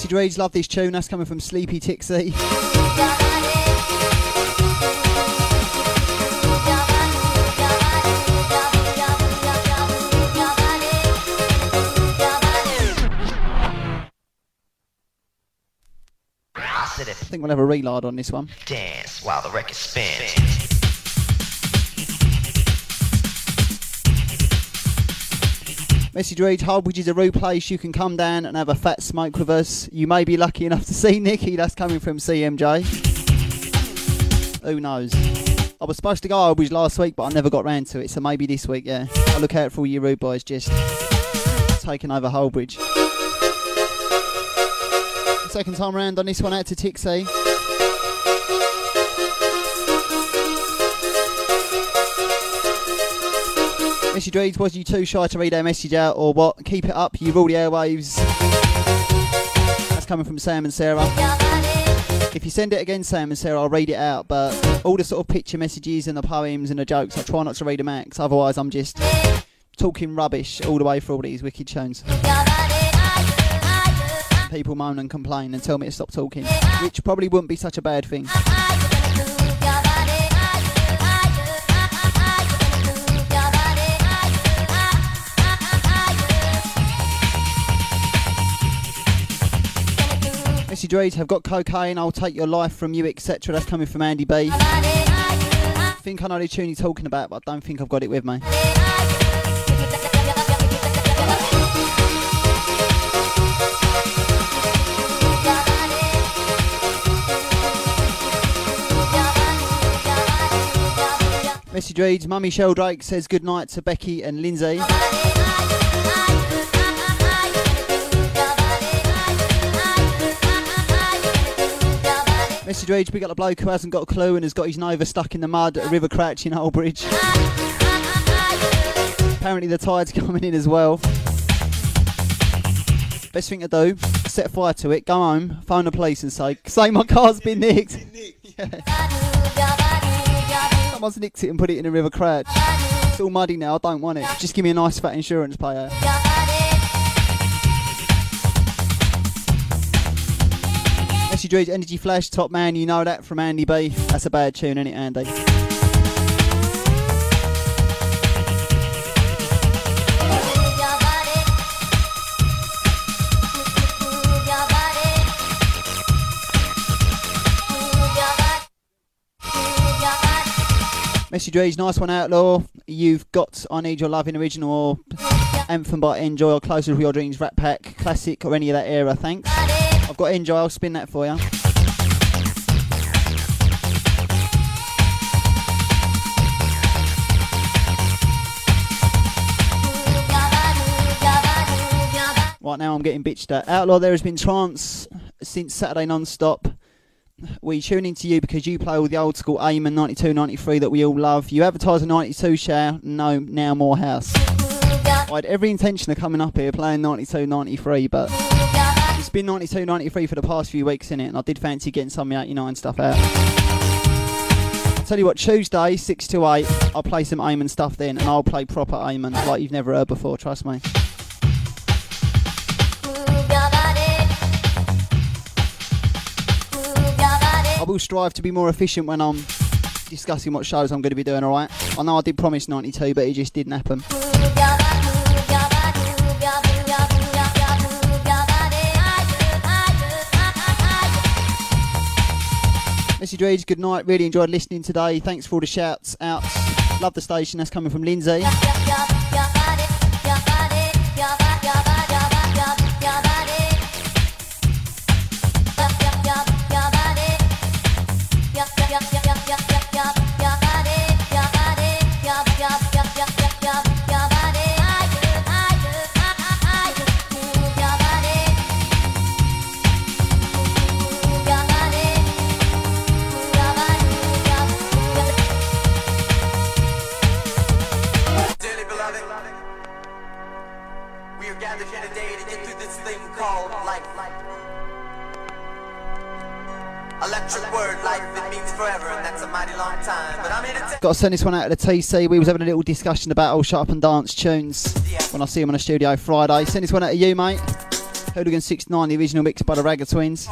Message reads, love this tune, that's coming from Sleepy Tixie. I think we'll have a reload on this one. Dance while the record spins. Message reads, Hullbridge is a rude place. You can come down and have a fat smoke with us. You may be lucky enough to see Nicky. That's coming from CMJ. Who knows? I was supposed to go Hullbridge last week, but I never got round to it. So maybe this week, yeah. I'll look out for all you rude boys just taking over Hullbridge. Second time round on this one, out to Tixie. Message reads, was you too shy to read our message out or what? Keep it up, you rule the airwaves. That's coming from Sam and Sarah. If you send it again, Sam and Sarah, I'll read it out, but all the sort of picture messages and the poems and the jokes, I try not to read them out, because otherwise I'm just talking rubbish all the way through all these wicked tunes. People moan and complain and tell me to stop talking, which probably wouldn't be such a bad thing. Message reads, have got cocaine, I'll take your life from you, etc. That's coming from Andy B. I think I know the tune you're talking about, but I don't think I've got it with me. Message reads, Mummy Sheldrake says good night to Becky and Lindsay. Message reads, we got a bloke who hasn't got a clue and has got his Nova stuck in the mud at River Crouch in Hullbridge. Apparently the tide's coming in as well. Best thing to do, set fire to it, go home, phone the police and say my car's been nicked. Someone's nicked it and put it in a River Crouch. It's all muddy now, I don't want it. Just give me a nice fat insurance payout. Message reads, Energy Flash, Top Man, you know that from Andy B. That's a bad tune, ain't it, Andy? Message reads, nice one, Outlaw. You've got I Need Your Loving original or Anthem by Enjoy or Closer to Your Dreams, Rat Pack, Classic or any of that era, thanks. I've got Enjoy, I'll spin that for you. Right now I'm getting bitched at. Outlaw, there has been trance since Saturday non-stop. We tune into you because you play all the old school Eamon 92, 93 that we all love. You advertise a 92 show, no, now more house. I had every intention of coming up here playing 92, 93, but it's been 92, 93 for the past few weeks, innit? And I did fancy getting some of the 89 stuff out. I'll tell you what, Tuesday, 6 to 8, I'll play some Eamon stuff then, and I'll play proper Eamon like you've never heard before, trust me. I will strive to be more efficient when I'm discussing what shows I'm going to be doing, alright? I know I did promise 92, but it just didn't happen. Message reads, good night, really enjoyed listening today. Thanks for all the shouts out. Love the station, that's coming from Lindsay. Got to send this one out to the TC. We was having a little discussion about old Shut Up and Dance tunes when I see him on the studio Friday. Send this one out to you, mate. Hooligan 69, the original mix by the Ragga Twins.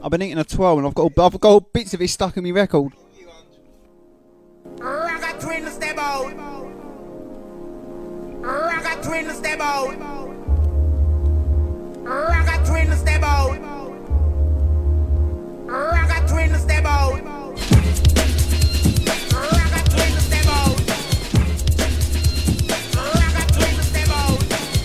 I've been eating a twirl and I've got all bits of it stuck in my record. I got twin to step out. I got twin to step out. I got twin to step out. I got twin to step out. I got twin to step out. I got twin to step out.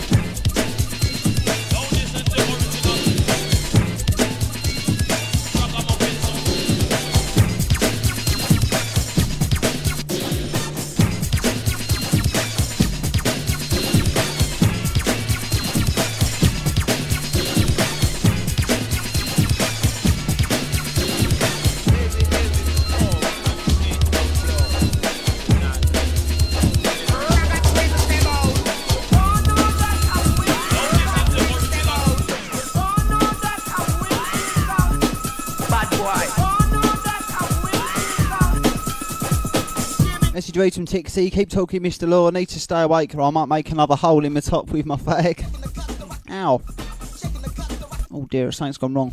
Message read from Tixie. Keep talking, Mr. Law. I need to stay awake or I might make another hole in the top with my fag. Ow. Oh dear, something's gone wrong.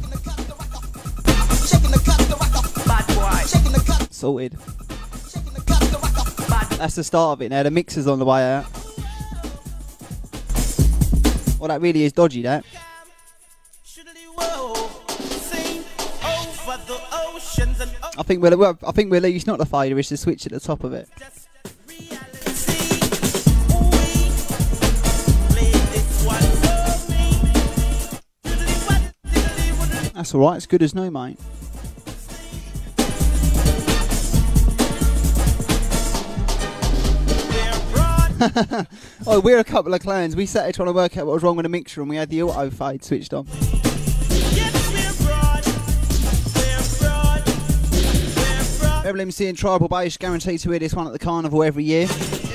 Sorted. That's the start of it now. The mixer's on the way out. Well, that really is dodgy, that. I think we'll use not the fader, it's the switch at the top of it. That's alright, it's good as no, mate. Oh, we're a couple of clowns. We sat here trying to work out what was wrong with the mixer and we had the auto fade switched on. Rebel MC and Tribal Bass guaranteed to hear this one at the carnival every year.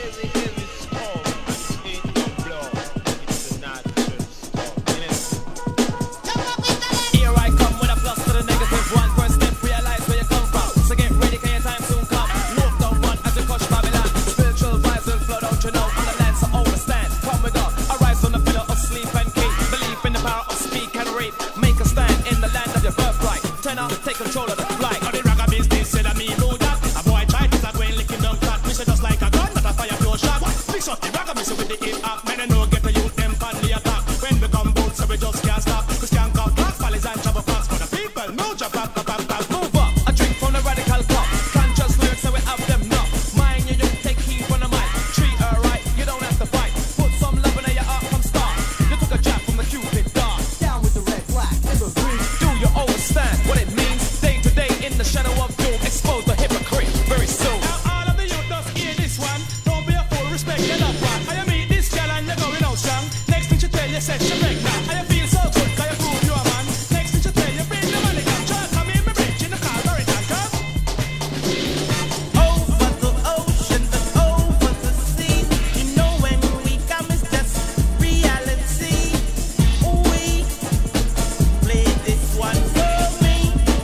Take control of the flight. On the ragga business, said I mean know that. A boy tried to go and lick him down flat. Me say just like a gun, not a fire pure shot. Mix up the ragga, me say with the hip hop. Men no get to youth them can the attack. When we come bout, so we just can't stop. Cause can't call class, valleys and travel fast. For the people, no jump back, move up. A drink from the radical cup. Can't just lyrics, so we have them now. Mind you, don't take heed from the mic. Treat her right, you don't have to fight. Put some love in your heart from start. You took a jab from the Cupid dart. Down with the red, black, and the green. Do you understand what it means? In the shadow of doom, expose the hypocrite very soon. Now all of the youth does hear this one. Don't be a fool, respect your loved one. I meet this girl and you're going out strong. Next thing she tell you, said she pregnant. I feel so good, cause you prove you're a man. Next thing she tell you, bring the money, come. Try to come in my bridge in the car, very time, come. Over the ocean and over the sea. You know when we come, it's just reality. We play this one for me.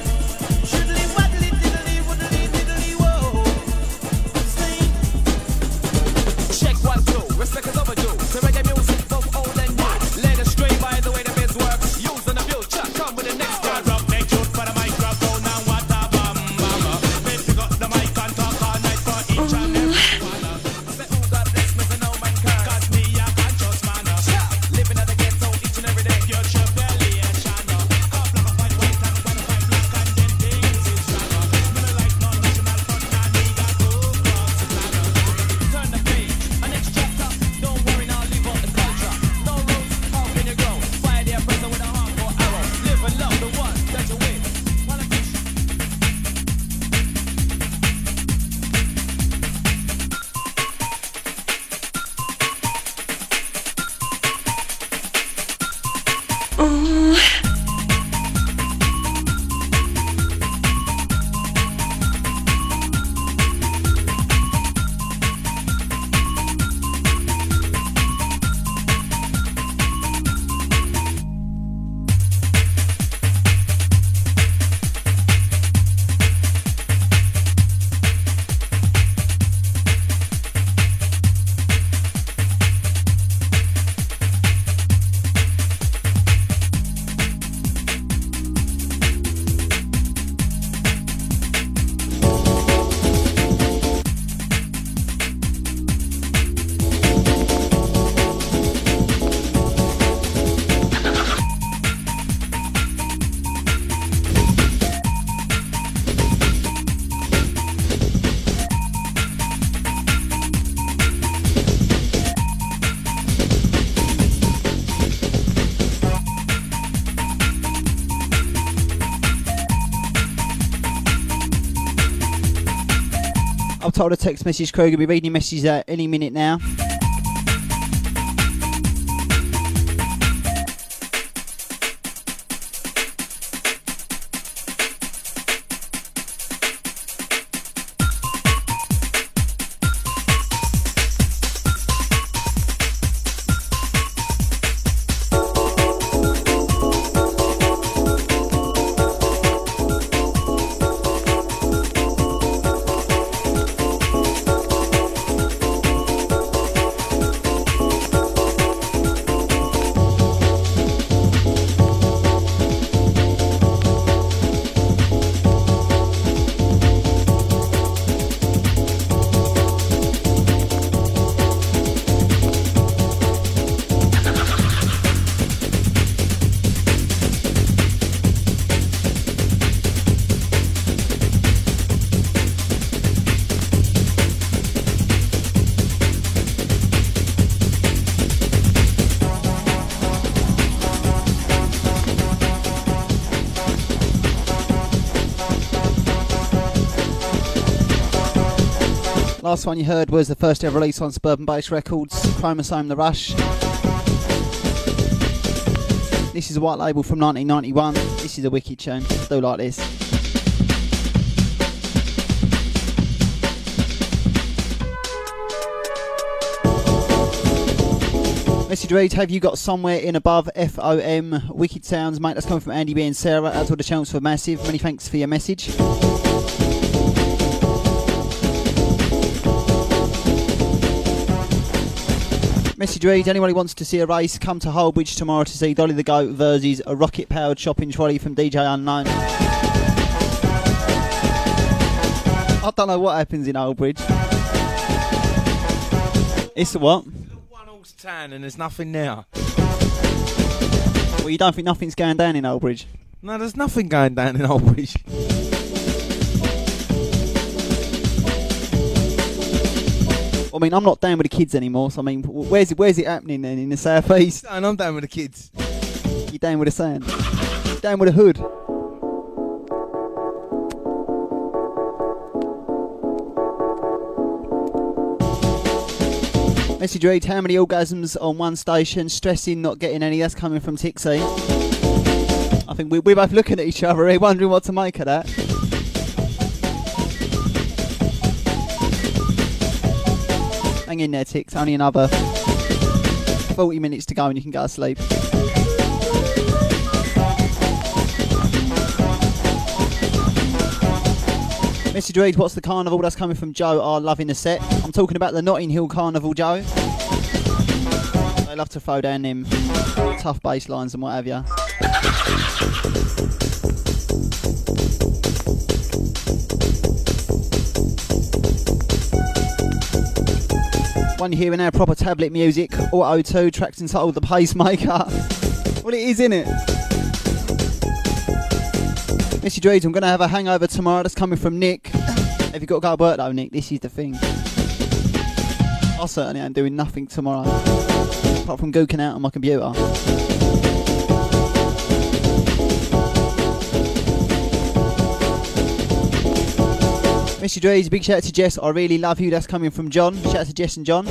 Check 1, 2, respect is overdue. To reggae music, both old and new. Led astray by the way the biz works. Use and abuse, chat, come with the next one. Rock, make youth for the microphone and what a bam bam. They pick up the mic and talk all night for each and every one. Say who God bless me, say no man can. Cause me a conscious man. Living at the ghetto each and every day. Your tribulation. Couple of fight white and 1 5 black and then things is stronger. Me no like no national fun and we got to cross the ladder. Turn the page. Next chapter, don't worry now, leave out the culture. No roots, how can you grow? Fire their present with a hardcore arrow. Live and love the one that you with. top of the text message crew. Gonna be reading your messages out any minute now. Last one you heard was the first ever release on Suburban Bass Records, Chromosome The Rush. This is a white label from 1991. This is a wicked tune. Do like this. Message reads, have you got somewhere in above FOM? Wicked sounds, mate. That's coming from Andy B and Sarah. That's all the channels for Massive. Many thanks for your message. Message reads, anyone who wants to see a race, come to Holbridge tomorrow to see Dolly the Goat versus a rocket-powered shopping trolley from DJ Unknown. I don't know what happens in Holbridge. It's a what? One-horse town and there's nothing there. Well, you don't think nothing's going down in Holbridge? No, there's nothing going down in Holbridge. I mean, I'm not down with the kids anymore, so I mean, where's it happening then? In the south east? And I'm down with the kids. You down with the sand? Down with the hood? Message reads, how many orgasms on one station? Stressing, not getting any. That's coming from Tixie. I think we're both looking at each other here, wondering what to make of that. Hang in there, Tix. Only another 40 minutes to go and you can go to sleep. Message reads, what's the carnival? That's coming from Joe R. Loving the set. I'm talking about the Notting Hill Carnival, Joe. They love to throw down them tough bass lines and what have you. One you're hearing now, proper tablet music, Auto 2, tracks entitled The Pacemaker. Well, it is, innit? Message reads, I'm going to have a hangover tomorrow. That's coming from Nick. Have you got to go to work though, Nick? This is the thing. I certainly am doing nothing tomorrow, apart from gooking out on my computer. Message reads, big shout out to Jess, I really love you. That's coming from John. Shout out to Jess and John.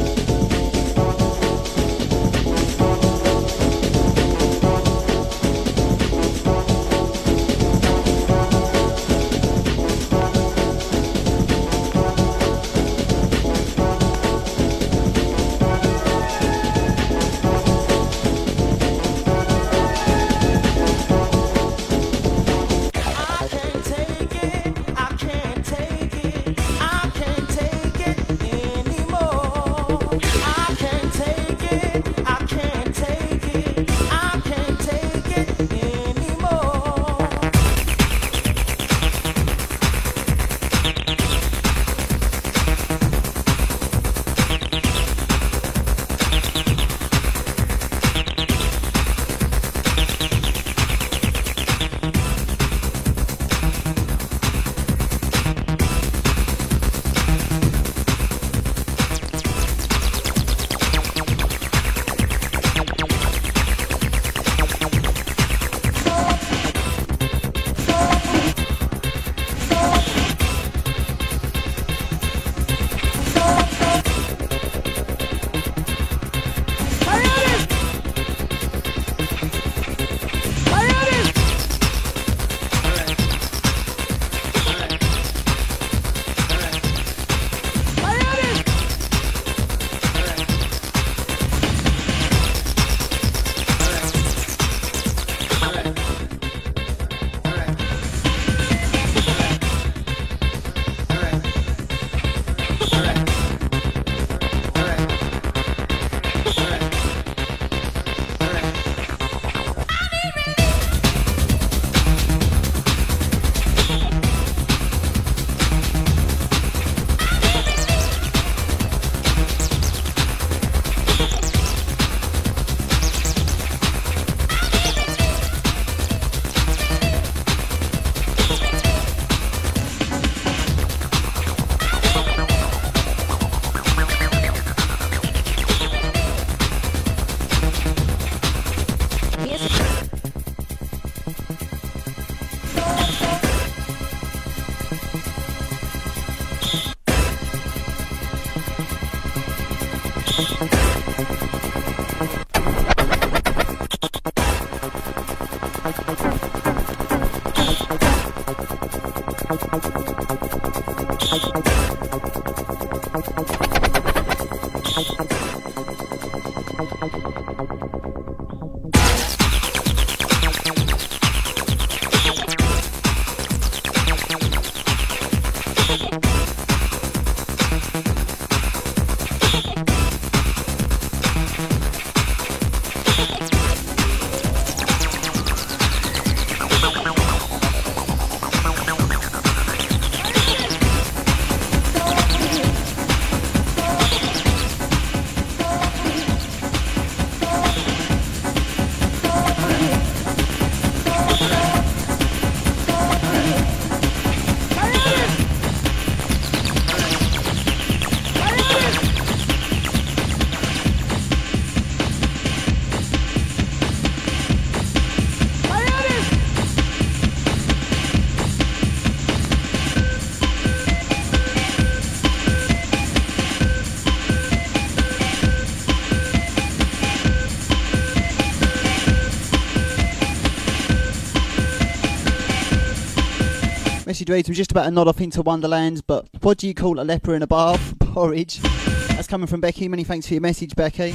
Message reads, we're just about to nod off into Wonderland, but what do you call a leper in a bath? Porridge. That's coming from Becky. Many thanks for your message, Becky.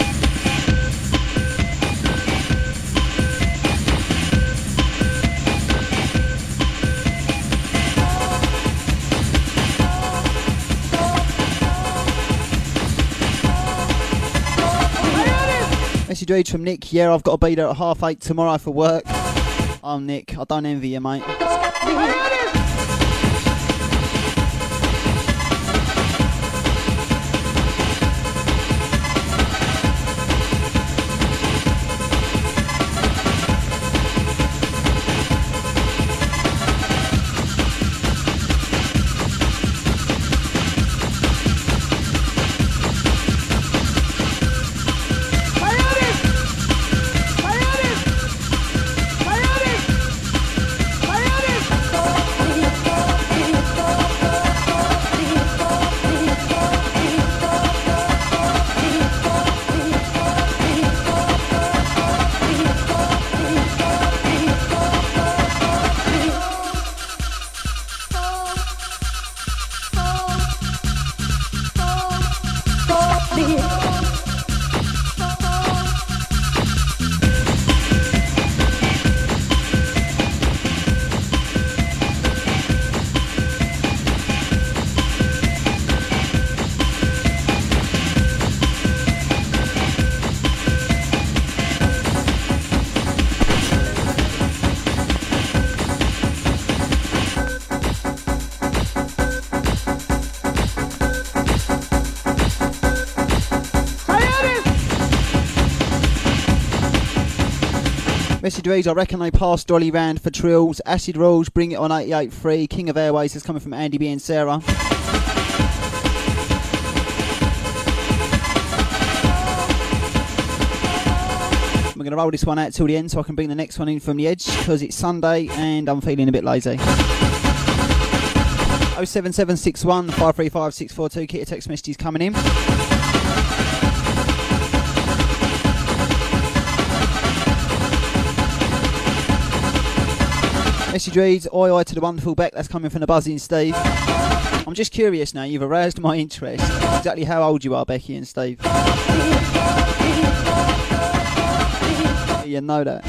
Message reads from Nick. Yeah, I've got to be there at 8:30 tomorrow for work. Oh, Nick, I don't envy you, mate. Message reads, I reckon they passed Dolly round for trills. Acid Rules, Bring It On 88.3. King of Airways is coming from Andy B and Sarah. We're going to roll this one out till the end so I can bring the next one in from the edge because it's Sunday and I'm feeling a bit lazy. 07761 535 642. Keep your text messages coming in. Message reads, oi oi to the wonderful Beck, that's coming from the buzzing Steve. I'm just curious now, you've aroused my interest. Exactly how old you are, Becky and Steve. You know that.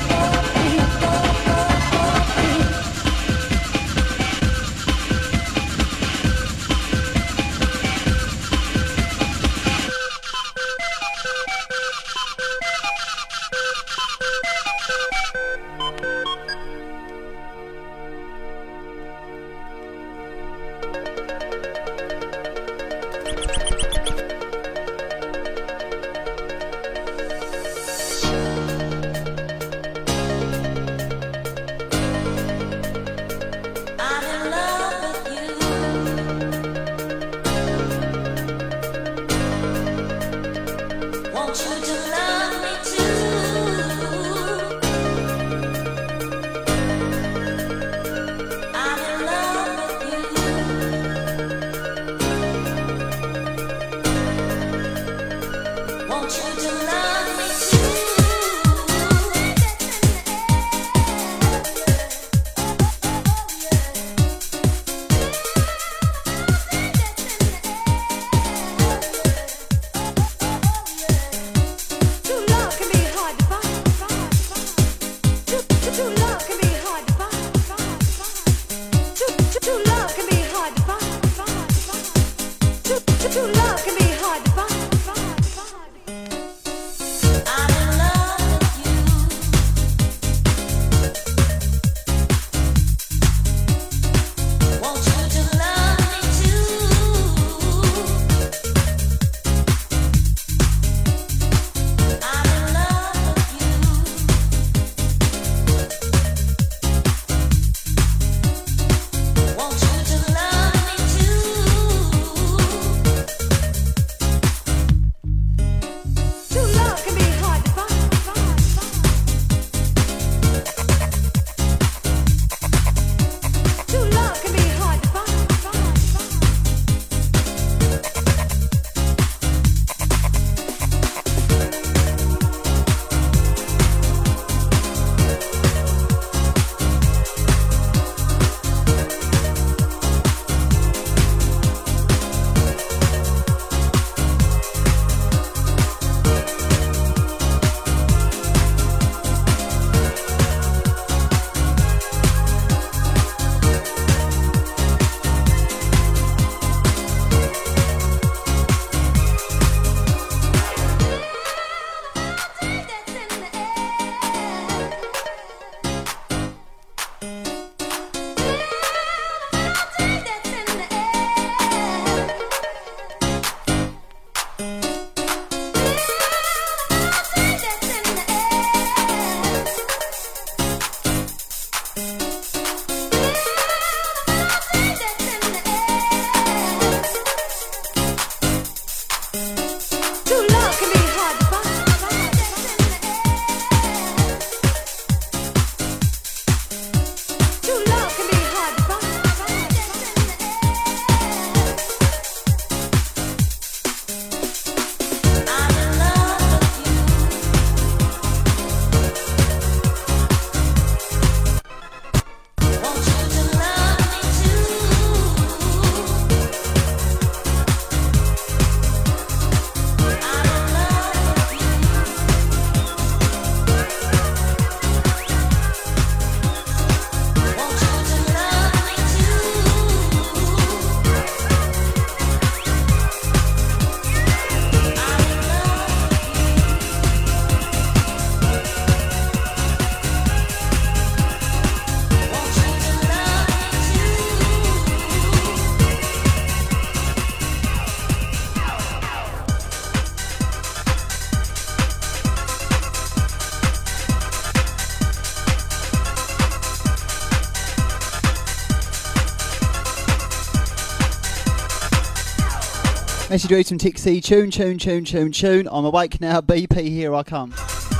Message reads from Tixie. Tune, tune, tune, tune, tune. I'm awake now. BP, here I come.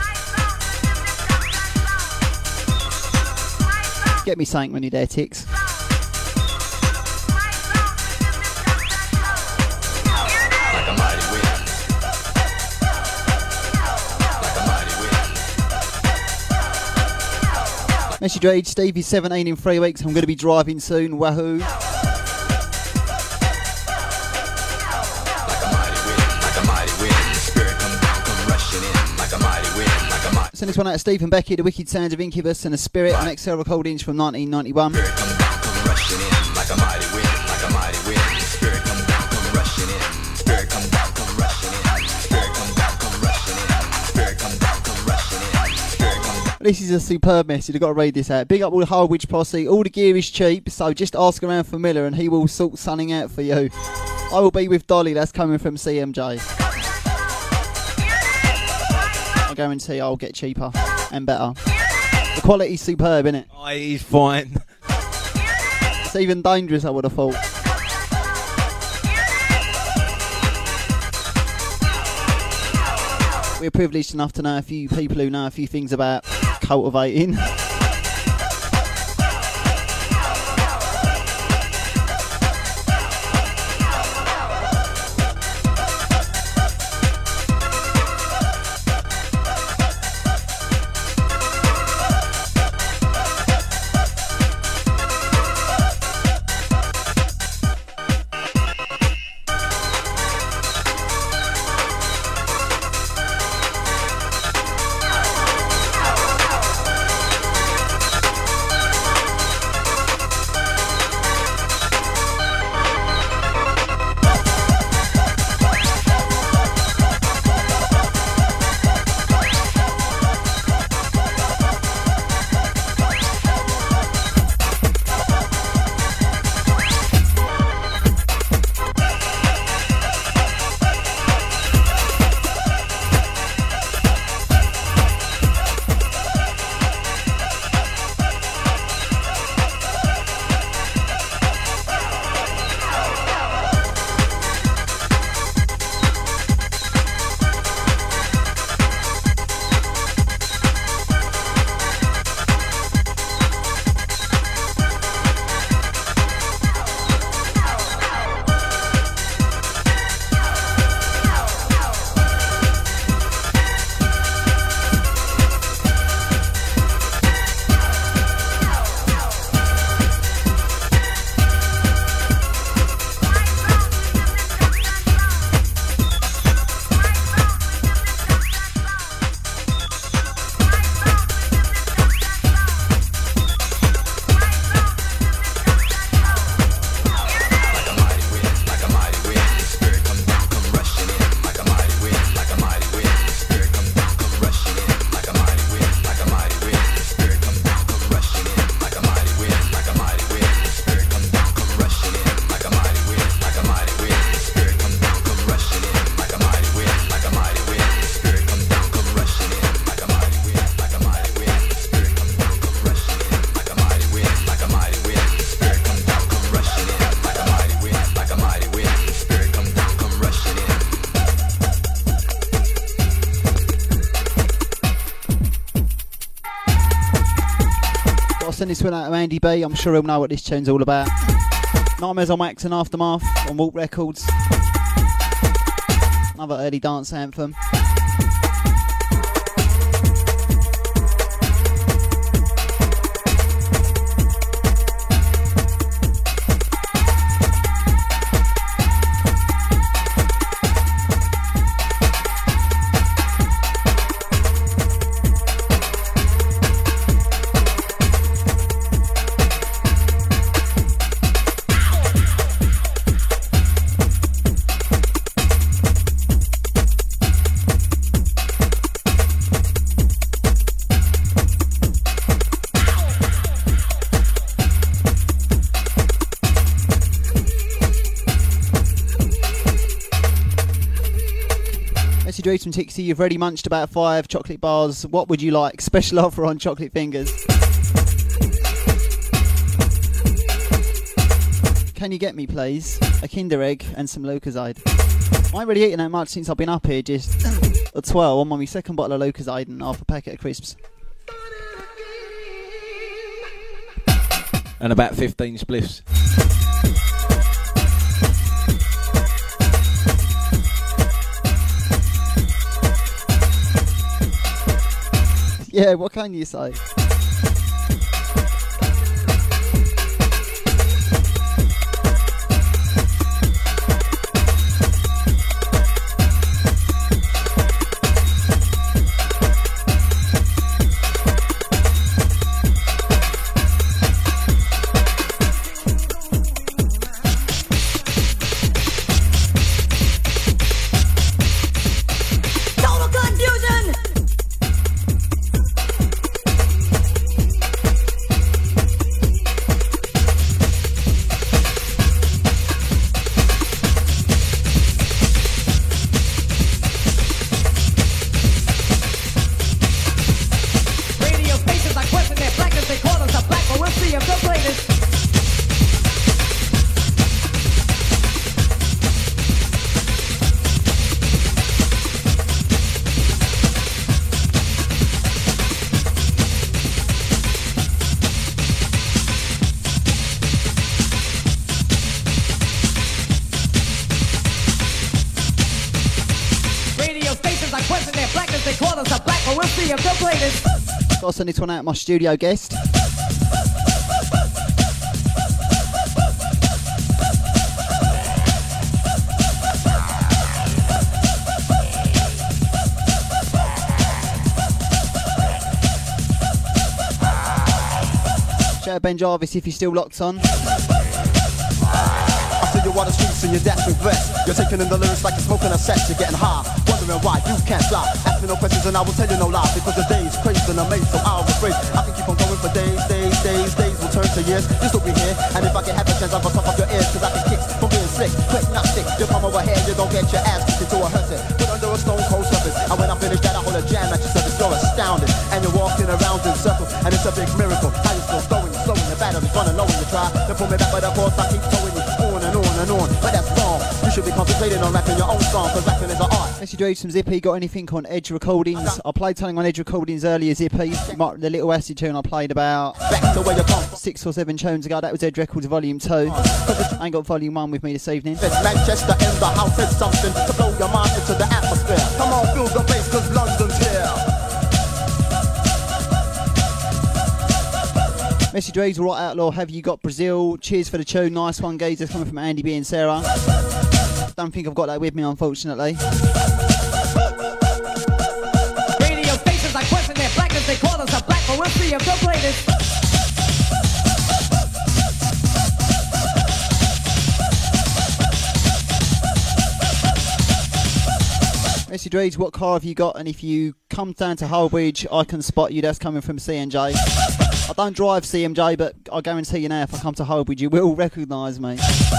Get me something when you're there, Tix. Message reads, Stevie's 17 in 3 weeks. I'm going to be driving soon. Wahoo. Send this one out to Stephen Becky, The Wicked Sounds of Incubus and The Spirit on XL recordings from 1991. This is a superb message, I've got to read this out. Big up all the Harwich posse, all the gear is cheap, so just ask around for Miller and he will sort something out for you. I will be with Dolly, that's coming from CMJ. I guarantee I'll get cheaper and better. The quality's superb, innit? Oh, he's fine. It's even dangerous, I would have thought. We're privileged enough to know a few people who know a few things about cultivating. Send this one out to Andy B. I'm sure he'll know what this tune's all about. Nightmares on Wax and Aftermath on Walk Records. Another early dance anthem. From Tixie, you've already munched about 5 chocolate bars. What would you like? Special offer on chocolate fingers. Can you get me, please, a Kinder Egg and some Lucozade? I ain't really eaten that much since I've been up here, just a 12. I'm on my second bottle of Lucozade and half a packet of crisps. And about 15 spliffs. Yeah, what can you say? I'll send this one out to my studio guest. Shout out Ben Jarvis if you're still locked on. You on the streets in your dashing vest. You're taking in the lyrics like you're smoking a set. You're getting high, wondering why you can't fly. Ask me no questions and I will tell you no lies. Because the day's crazy and amazing, so I'll rephrase. I can keep on going for days. Days will turn to years. This will be here, and if I can have a chance, I'll top off your ears. Cause I can kick from being slick, quick, not stick. You come over here, you don't get your ass kicked into a hearse. Put under a stone cold surface. And when I finish that, I hold a jam at your surface. You're astounded, and you're walking around in circles, and it's a big miracle. How you still going, slowing the battery's running low when you try to pull me back, but of course I keep towing you on and on and on. But that's wrong. You should be concentrating on rapping your own song, cause rapping is an art. Message Dave from Zippy, got anything on Edge Recordings? I played something on Edge Recordings earlier, Zippy. The Little Acid tune I played about Back to where you come from. 6 or 7 tunes ago. That was Edge Records Volume 2. I ain't got Volume 1 with me this evening. Manchester in the house is something to blow your mind into the atmosphere. Come on, feel the bass, cause London's here. Message Dave, right outlaw, have you got Brazil? Cheers for the tune, nice one, geezers, coming from Andy B and Sarah. Don't think I've got that with me, unfortunately. Radio stations are questioning their blackness. They call us a black, but we'll see if they'll play this. Message reads, what car have you got? And if you come down to Holbridge, I can spot you. That's coming from CNJ. I don't drive CMJ, but I guarantee you now, if I come to Holbridge, you will recognise me.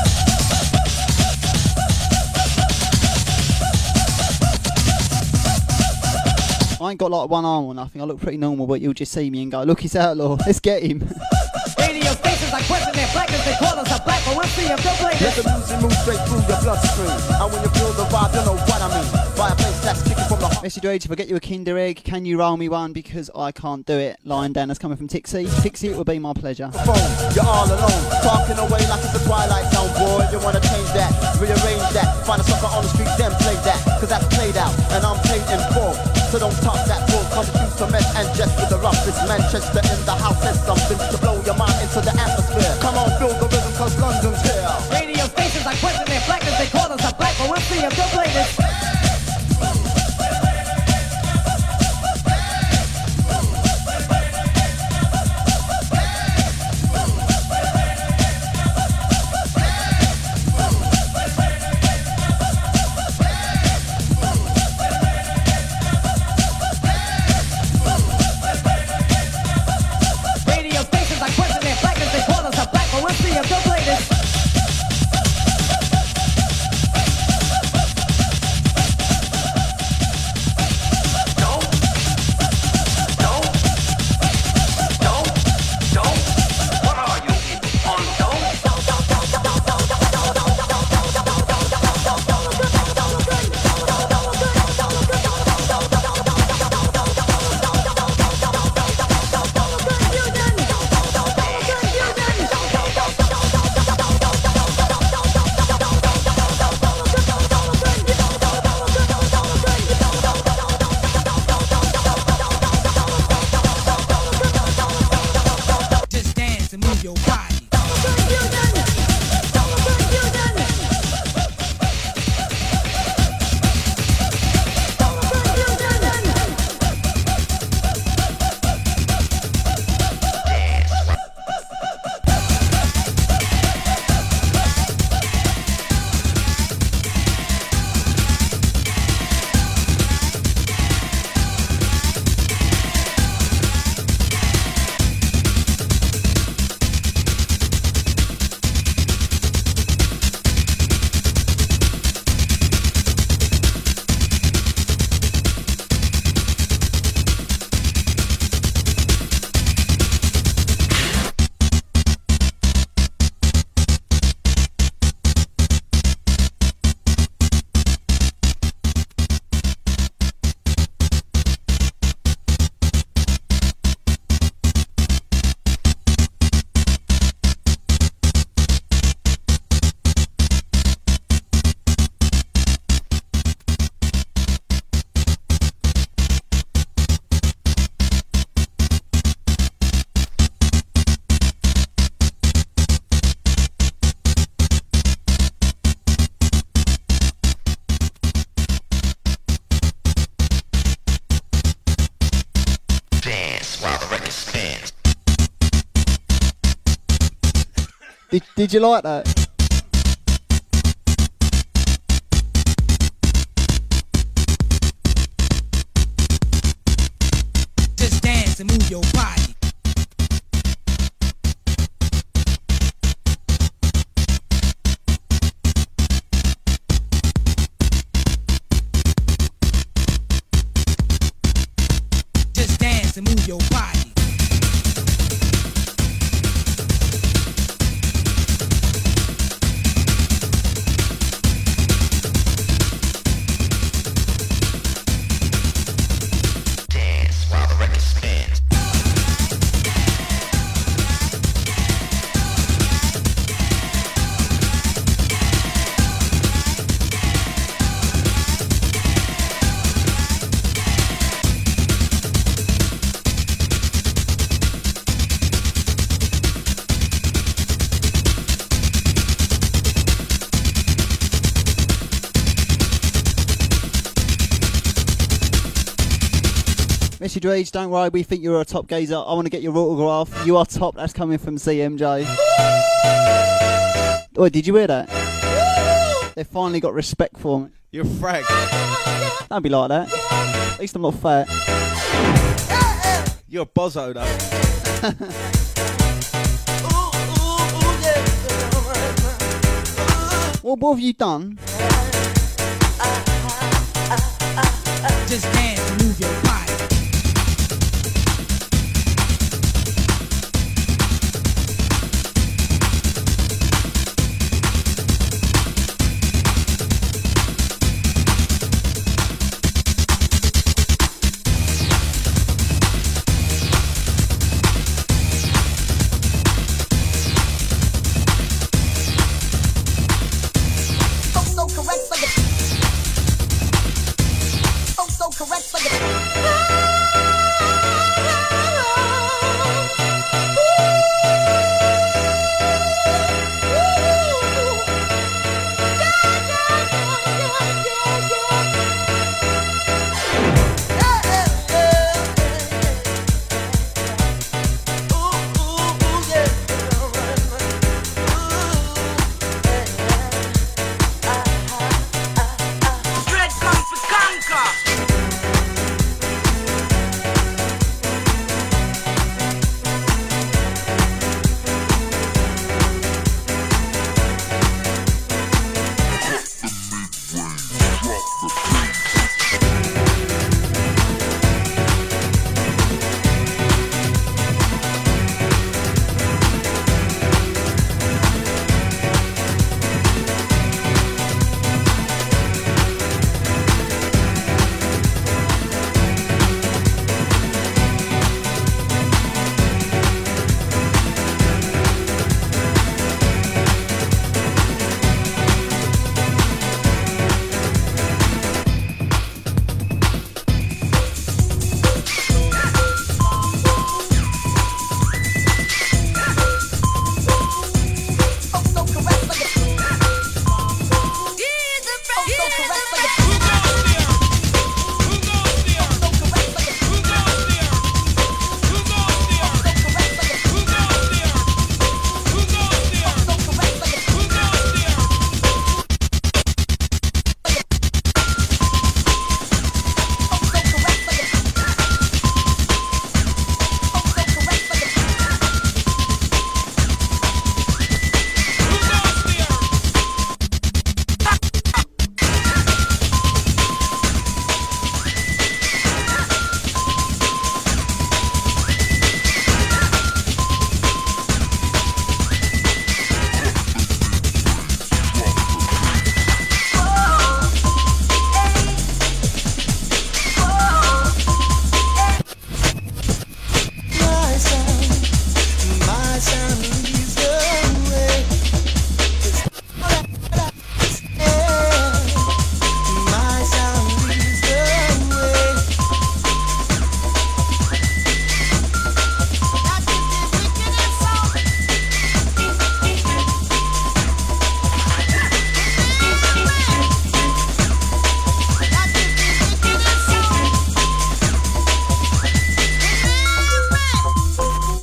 I ain't got like one arm or nothing. I look pretty normal, but you'll just see me and go, look, it's Outlaw. Let's get him. Radio stations are questioning their blackness. They call us a black, but we'll see if they'll play Let this. the music move straight through your bloodstream. And when you feel the vibe, you know what I mean. By a place that's kicking from the heart. Message Rage, if I get you a Kinder Egg, can you roll me one? Because I can't do it. Lying down, that's coming from Tixie. Tixie, it will be my pleasure. Phone, you're all alone, talking away like it's a Twilight Zone, boy. You wanna change that, rearrange that, find a sucker on the street, then play that. Cause that's played out, and I'm paid in full. So don't talk that bull, come to cement and just with the roughest. Manchester in the house has something to blow your mind into the atmosphere. Come on, feel the rhythm, cause London's here. Radio stations are questioning their blackness. They call us a black, but we'll see if they'll play this. Radio stations are questioning spins. Did you like that? Just dance and move your body. Just dance and move your body. Dance while the record spins. Message reads, don't worry, we think you're a top gazer. I want to get your autograph. You are top. That's coming from CMJ. Oh, did you hear that? They finally got respect for me. You're a frag. Don't be like that. At least I'm not fat. You're a bozo though. What have you done? Just dance and move your body. So correct for you.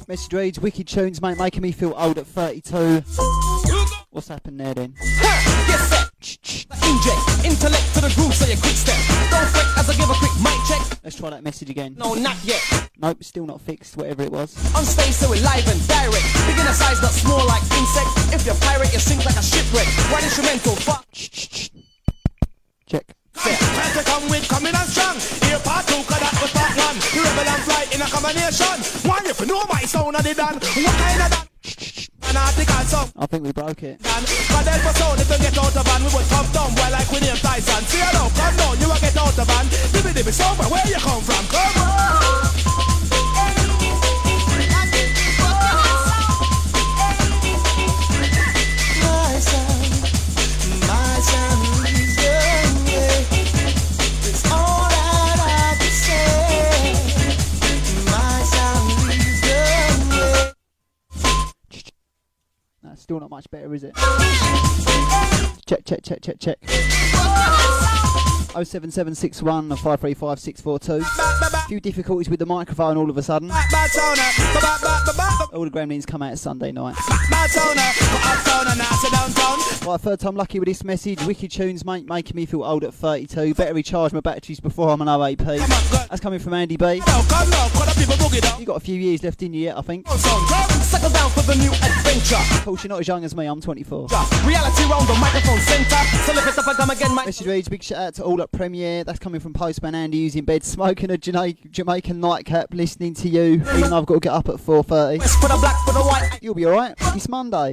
Message reads, wicked tunes, mate, making me feel old at 32. What's happened there then? Get set. Inject intellect to the groove, so you quick step. Don't fret as I give a quick mic check. Let's try that message again. No, not yet. Nope, still not fixed, whatever it was. On stage, so we're live and direct. Beginner size, not small like insect. If you're pirate, you sink like a shipwreck. One instrumental, fuck. Check. Time to come with coming on strong. Here part 2, cause that was part 1. The rebel and flight in a combination. One, if you know my sound of the done. What kind of done? An article song. I think we broke it. Cause then for sound, if you get out of van, we would come down, boy, like William Tyson. See hello, come down, you will get out of van. Dibby sober, where you come from? Come on. Still not much better, is it? Check. 07761 535 642. A few difficulties with the microphone all of a sudden. All the gremlins come out Sunday night. Right, third time lucky with this message. Wicked tunes, mate, making me feel old at 32. Better recharge my batteries before I'm an OAP. That's coming from Andy B. You got a few years left in you yet, I think. Settle down for the new adventure. Of course, you're not as young as me, I'm 24. Reality round the microphone center. So lift it up and come again, mate. Message reads, big shout out to all at Premiere. That's coming from Postman Andy, who's in bed smoking a Jamaican nightcap, listening to you, even though I've got to get up at 4:30. For the black, for the white. You'll be alright, it's Monday.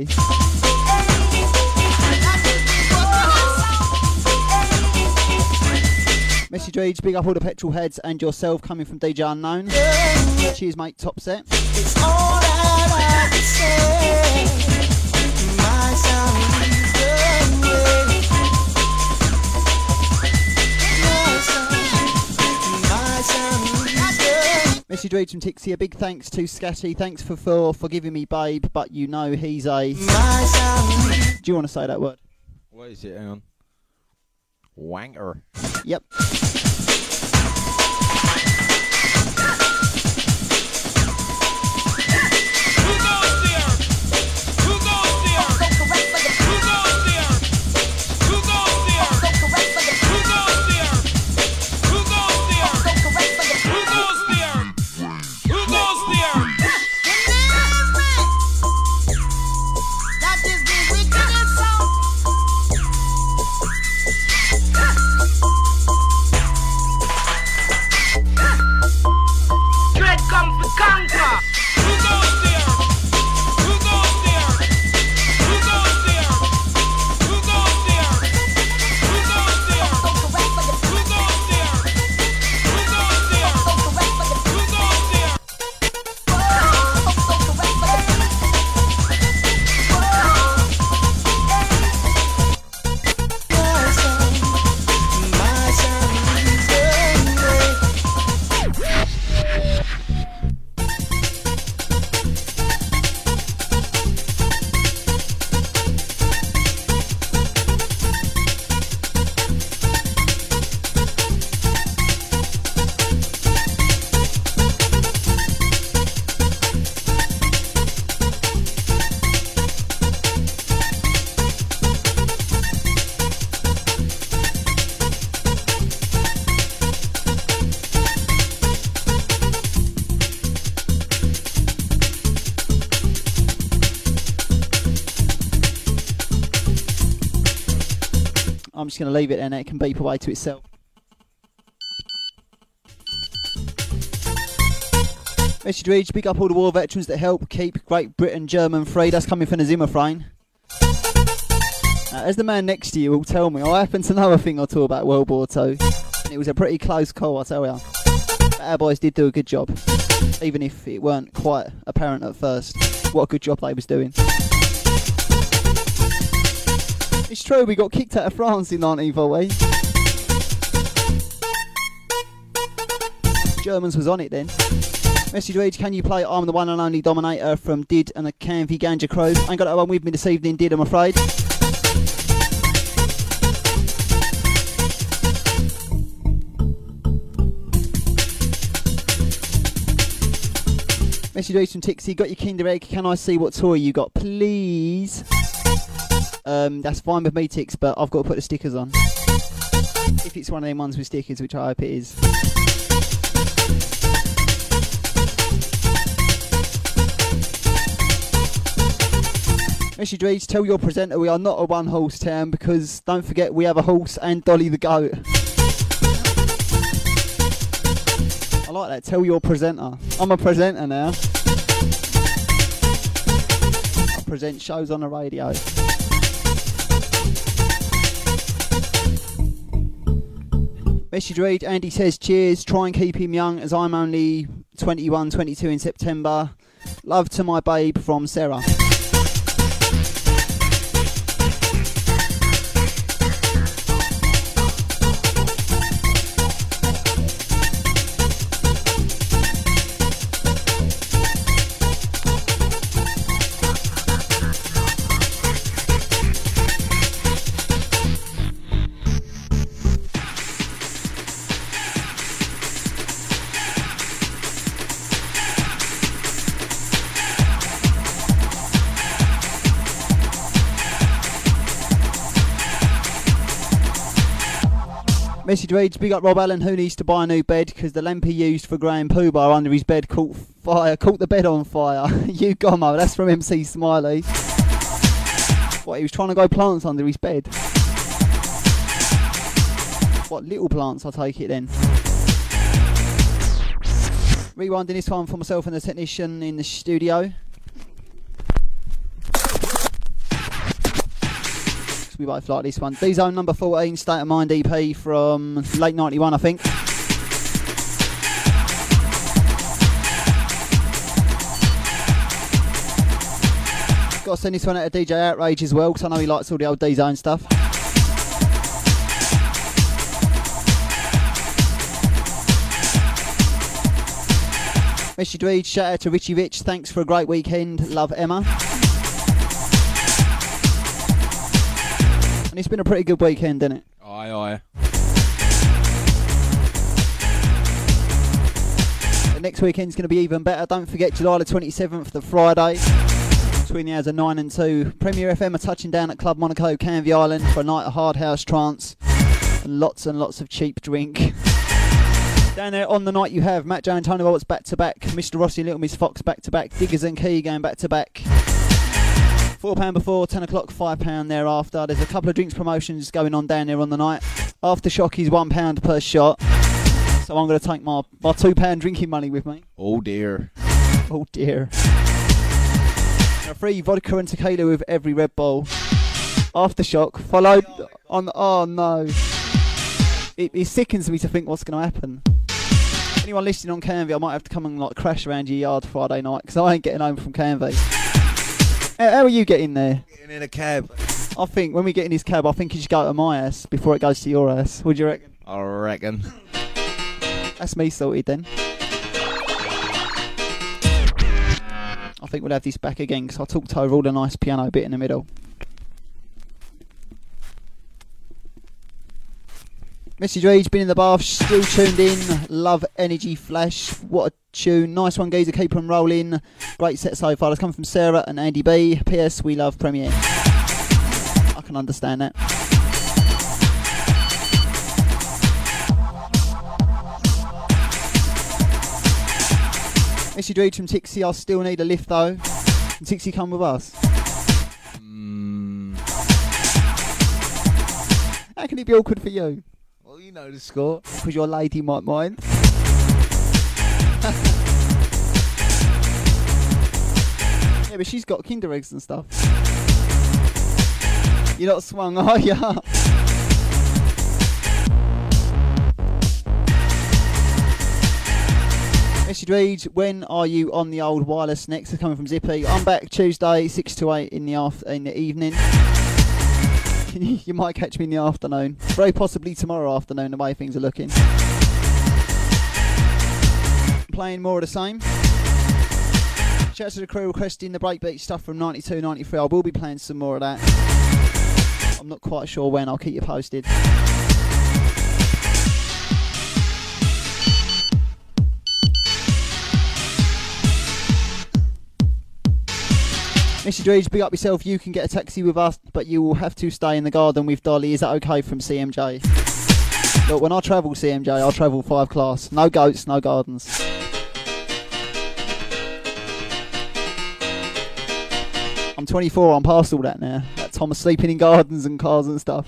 Message reads, big up all the petrol heads and yourself, coming from DJ Unknown. Cheers mate, top set. It's all that I can say. My sound is the way. My sound is the way. Message reads from Tixie, a big thanks to Scatty. Thanks for giving me babe, but you know he's a... My sound. Do you want to say that word? What is it? Hang on. Wanker. Yep. I'm just going to leave it and it can beep away to itself. Message reads, big up all the war veterans that help keep Great Britain German free. That's coming from the Zimmer frame. As the man next to you will tell me, I happen to know a thing or two about World War II. And it was a pretty close call, I tell ya. But our boys did do a good job. Even if it weren't quite apparent at first what a good job they was doing. It's true, we got kicked out of France in 1940. Germans was on it then. Message reads, can you play I'm the One and Only Dominator from Did and the Canvey Ganja Crow? I ain't got that one with me this evening, Did, I'm afraid. Message reads from Tixie. Got your Kinder Egg. Can I see what toy you got, please? That's fine with me, Tix, but I've got to put the stickers on. If it's one of them ones with stickers, which I hope it is. Message reads, tell your presenter we are not a one-horse town because don't forget we have a horse and Dolly the goat. I like that, tell your presenter. I'm a presenter now. I present shows on the radio. Message read, Andy says, cheers, try and keep him young as I'm only 21, 22 in September. Love to my babe from Sarah. Message reads, big up Rob Allen, who needs to buy a new bed because the lamp he used for Graham Poobar under his bed caught the bed on fire. You gommo, that's from MC Smiley. What, he was trying to grow plants under his bed? What, little plants, I take it then. Rewinding this one for myself and the technician in the studio. We both like this one. D-Zone number 14, State of Mind EP from late 91, I think. Got to send this one out to DJ Outrage as well, because I know he likes all the old D-Zone stuff. Message reads, shout out to Richie Rich, thanks for a great weekend, love Emma. It's been a pretty good weekend, isn't it? Aye, aye. The next weekend's going to be even better. Don't forget, July the 27th, the Friday, between the hours of 9 and 2. Premier FM are touching down at Club Monaco, Canvey Island, for a night of hard house trance and lots of cheap drink. Down there on the night you have Matt Joe and Tony Roberts back-to-back, Mr. Rossi and Little Miss Fox back-to-back, Diggers and Key going back-to-back. £4 before, 10 o'clock, £5 thereafter. There's a couple of drinks promotions going on down there on the night. Aftershock is £1 per shot. So I'm going to take my £2 drinking money with me. Oh dear. Oh dear. A free vodka and tequila with every Red Bull. Aftershock, followed on... Oh no. It sickens me to think what's going to happen. Anyone listening on Canvey, I might have to come and crash around your yard Friday night, because I ain't getting home from Canvey. How are you getting there? Getting in a cab. I think when we get in his cab, I think you should go to my house before it goes to your house. What do you reckon? I reckon. That's me sorted then. I think we'll have this back again because I talked over all the nice piano bit in the middle. Message reads, been in the bath, still tuned in. Love Energy Flash. What a tune. Nice one, geezer. Keep them rolling. Great set so far. It's come from Sarah and Andy B. P.S. We love Premier. I can understand that. Message reads from Tixie. I still need a lift though. Can Tixie come with us? How can it be awkward for you? Well, you know the score. Because your lady might mind. Yeah, but she's got Kinder Eggs and stuff. You're not swung, are you? Message reads, when are you on the old wireless next? It's coming from Zippy. I'm back Tuesday, 6 to 8 in the evening. You might catch me in the afternoon. Very possibly tomorrow afternoon, the way things are looking. Playing more of the same. Shout out to the crew requesting the breakbeat stuff from 92, 93. I will be playing some more of that. I'm not quite sure when. I'll keep you posted. Mr. Dredge, big up yourself. You can get a taxi with us, but you will have to stay in the garden with Dolly. Is that okay from CMJ? Look, when I travel CMJ, I travel 5 class. No goats, no gardens. I'm 24, I'm past all that now. That time of sleeping in gardens and cars and stuff.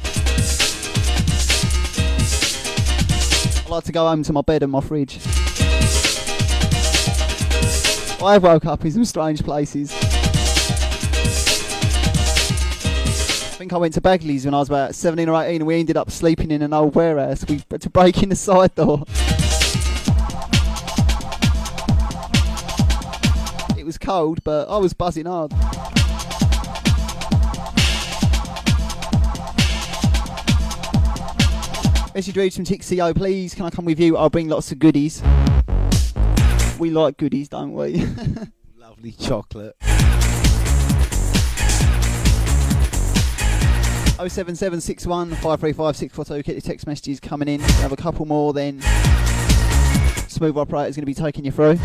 I like to go home to my bed and my fridge. I have woke up in some strange places. I think I went to Bagley's when I was about 17 or 18 and we ended up sleeping in an old warehouse. We had to break in the side door. It was cold, but I was buzzing hard. Message reads from Tixio, please can I come with you? I'll bring lots of goodies. We like goodies, don't we? Lovely chocolate. 07761 535 642. Keep the text messages coming in. We'll have a couple more, then Smooth Operator's going to be taking you through.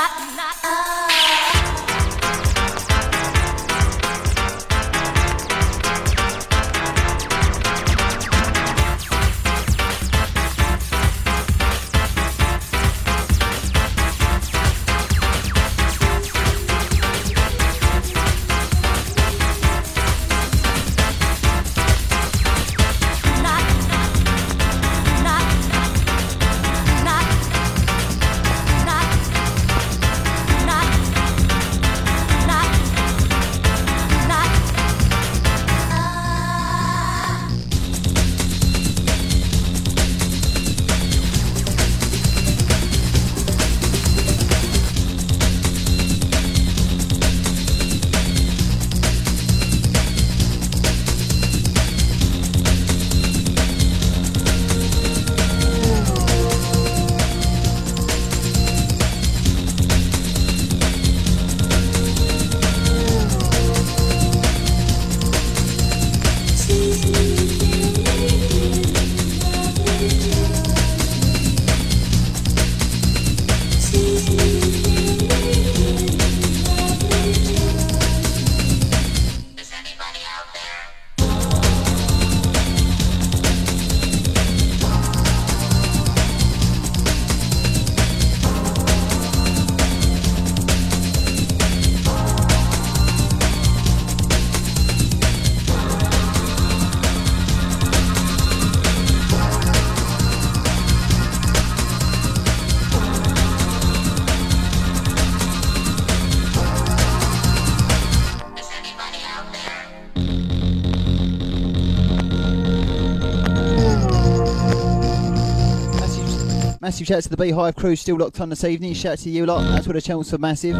Massive shout out to the Beehive crew still locked on this evening. Shout out to you lot. That's what the Chelmsford Massive.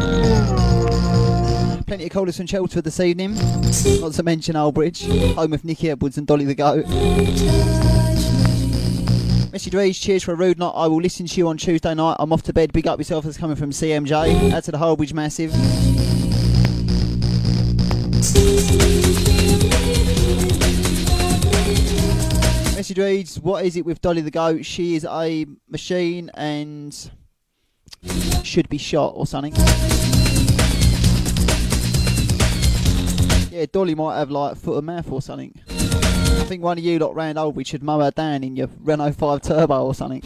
Plenty of callers from Chelmsford this evening. Not to mention Aldbridge, home of Nicky Edwards and Dolly the Goat. Messy Dweez, cheers for a rude night. I will listen to you on Tuesday night. I'm off to bed. Big up yourself. That's coming from CMJ. Out to the Holbridge Massive. Messy Dweez, what is it with Dolly the Goat? She is a machine and should be shot or something. Yeah, Dolly might have like foot of mouth or something. I think one of you lot round Aldbridge should mow her down in your Renault 5 Turbo or something.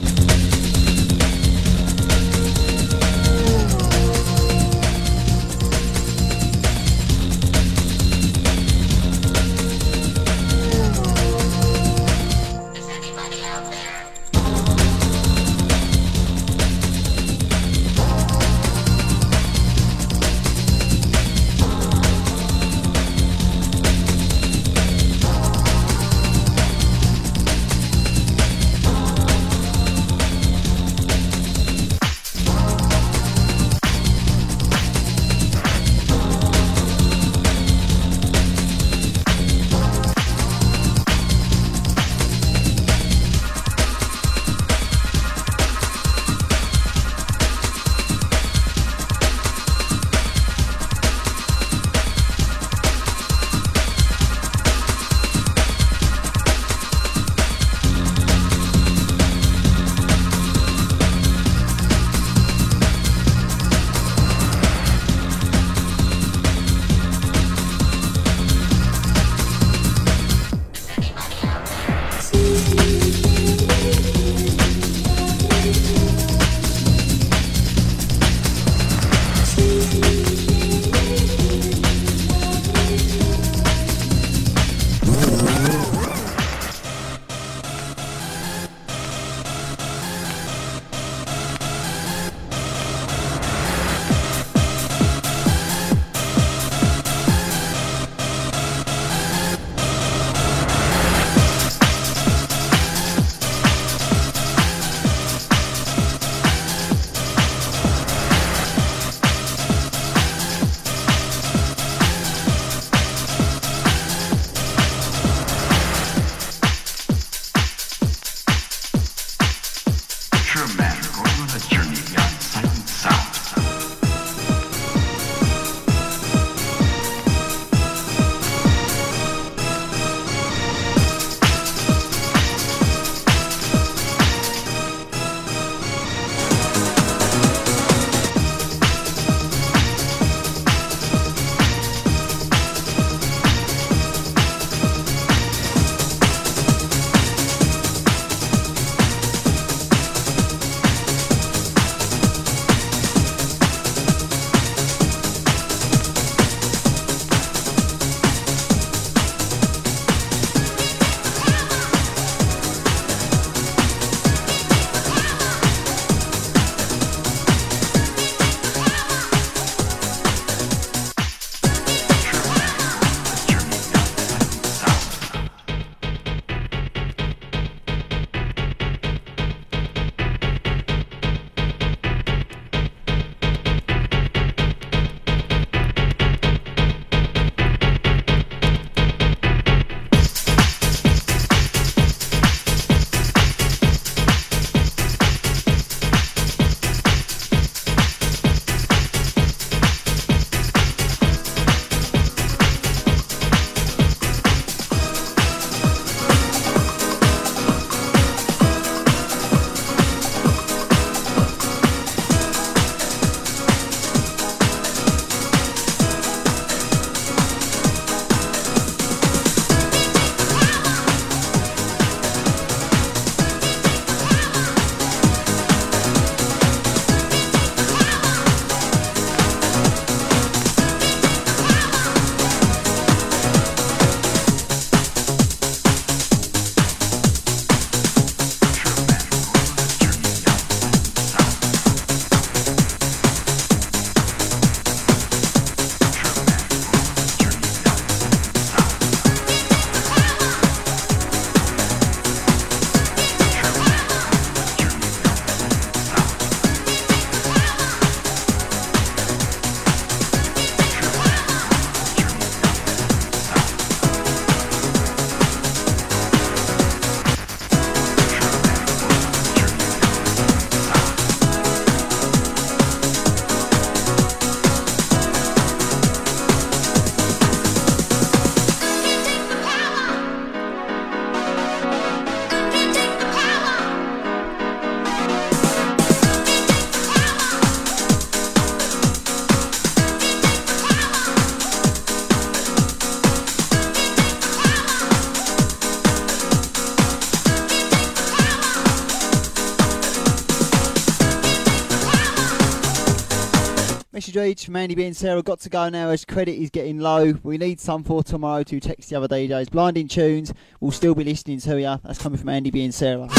Message reads from Andy B and Sarah. Got to go now as credit is getting low. We need some for tomorrow to text the other DJs. Blinding tunes. We'll still be listening to you. That's coming from Andy B and Sarah.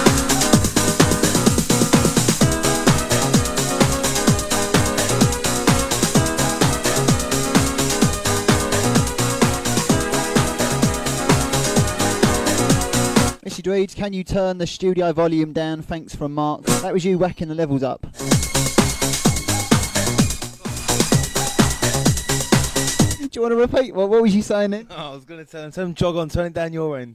Message reads, can you turn the studio volume down? Thanks from Mark. That was you whacking the levels up. Do you want to repeat? What was you saying then? Oh, I was going to tell them jog on, turn it down your end.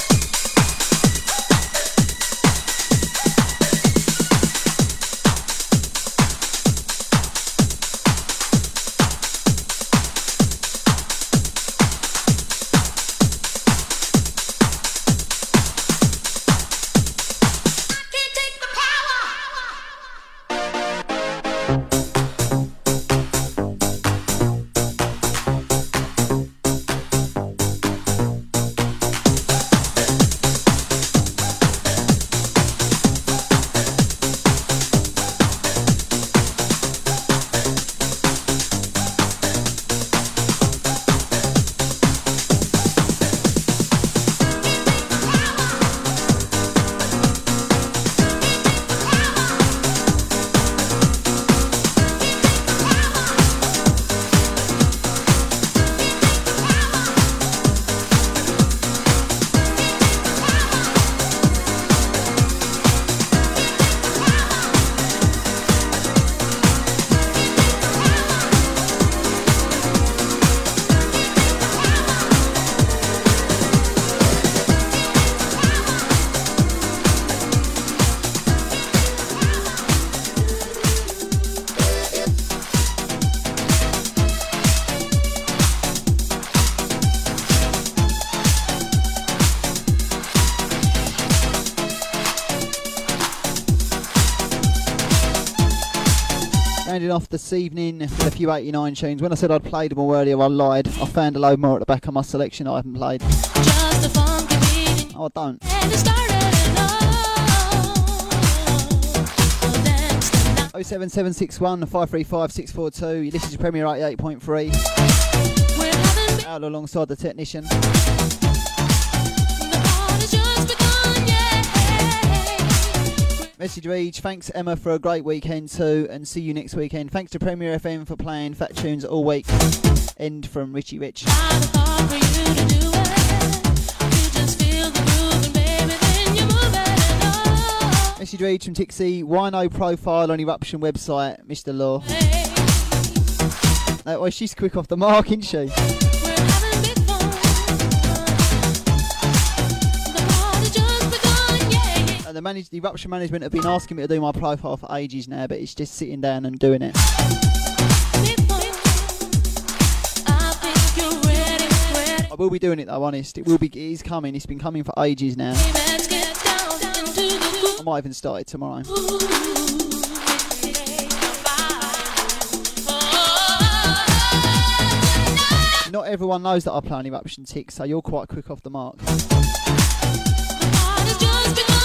Rounding off this evening with a few 89 tunes. When I said I'd played them all earlier, I lied. I found a load more at the back of my selection I haven't played. Just a funky beat. Oh, I don't. And it started it all. 07761 535 642. You listen to Premier 88.3. We're having Out alongside the technician. the party's just begun, yeah. Message reads, thanks Emma for a great weekend too, and see you next weekend. Thanks to Premier FM for playing fat tunes all week. End from Richie Rich. I'd thought for you to do it. You just feel the groove and baby then you move it up. Message reads from Tixie, why no profile on Eruption website, Mr. Law? Hey, Well, she's quick off the mark, isn't she? we're having big fun. The party's just begun, yeah, yeah. The Eruption management have been asking me to do my profile for ages now, but it's just sitting down and doing it. Big fun. I think you're ready. I will be doing it though, honest. It is coming. It's been coming for ages now. Let's get down into the groove. I might even start it tomorrow. Not everyone knows that I play on Eruption Tix, so you're quite quick off the mark. The party's just begun.